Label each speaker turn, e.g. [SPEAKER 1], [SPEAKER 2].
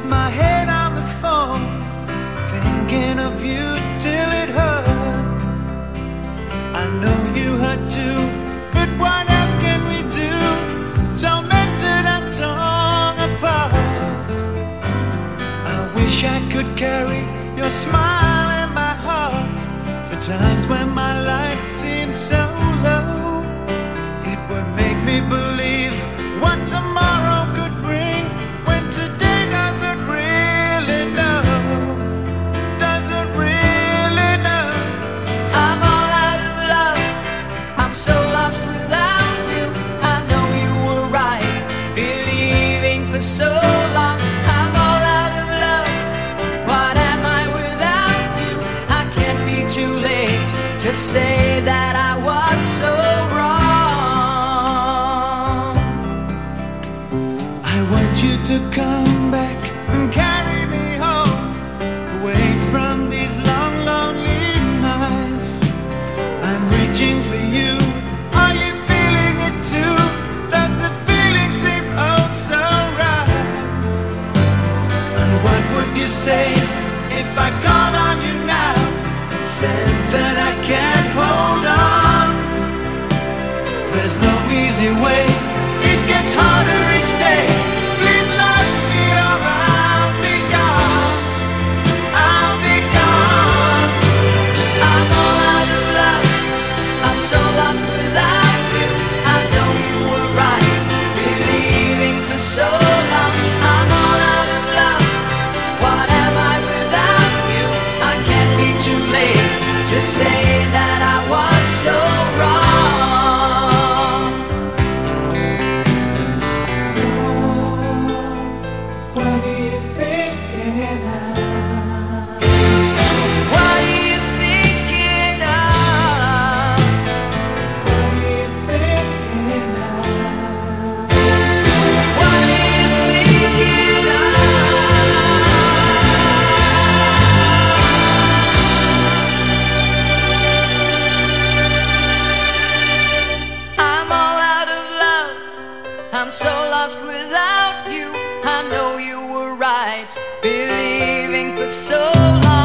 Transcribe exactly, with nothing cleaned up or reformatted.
[SPEAKER 1] my head on the phone, thinking of you till it hurts. I know you hurt too, but what else can we do? Tormented and torn apart. I wish I could carry your smile in my heart for times when my life seems so low. It would make me believe what tomorrow could bring, when today doesn't really know, doesn't really know.
[SPEAKER 2] I'm all out of love, I'm so lost without you. I know you were right, believing for so long. I'm all out of love, what am I without you? I can't be too late to say that I was so wrong.
[SPEAKER 1] I want you to come back and carry me home, away from these long, lonely nights. I'm reaching for you, are you feeling it too? Does the feeling seem oh so right? And what would you say if I called on you now and said that I can't hold on? There's no easy way, it gets harder each day. Please love me or I'll be gone, I'll be gone.
[SPEAKER 2] I'm all out of love, I'm so lost without you. I know you were right, believing for so long. I'm all out of love, what am I without you? I can't be too late to say that I was so wrong.
[SPEAKER 1] What are you thinking now?
[SPEAKER 2] What are you thinking of?
[SPEAKER 1] What are you thinking now?
[SPEAKER 2] What are you thinking of? I'm all out of love, I'm so lost without you. I know you were right, believing for so long.